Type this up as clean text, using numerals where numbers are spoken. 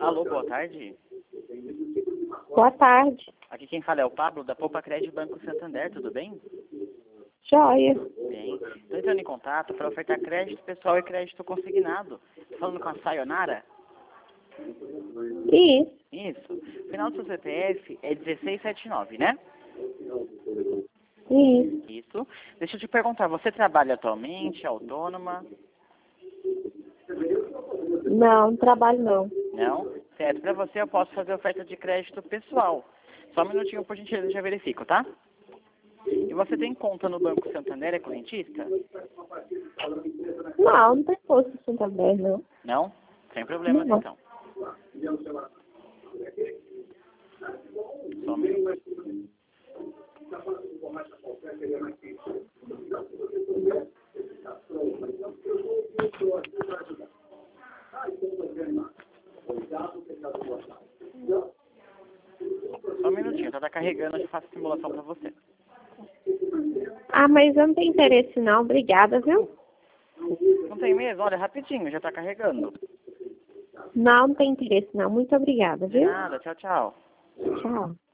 Alô, boa tarde. Boa tarde. Aqui quem fala é o Pablo, da Poupa Crédito Banco Santander, tudo bem? Joia. Bem. Estou entrando em contato para ofertar crédito pessoal e crédito consignado. Estou falando com a Sayonara? Isso. Isso. O final do seu CPF é 1679, né? Isso. Isso. Deixa eu te perguntar, você trabalha atualmente, autônoma? Não trabalho não. Não? Certo. Para você eu posso fazer oferta de crédito pessoal. Só um minutinho, por gentileza, já verifico, tá? E você tem conta no Banco Santander, é correntista? Não tem posto assim também, não. Não? Sem problemas, Não. então. Só um minuto. Só um minutinho, tá carregando, eu já faço a simulação para você. Ah, mas eu não tenho interesse não. Obrigada, viu? Não tem mesmo? Olha, rapidinho, já tá carregando. Não tem interesse não. Muito obrigada, De viu? nada, tchau, tchau. Tchau.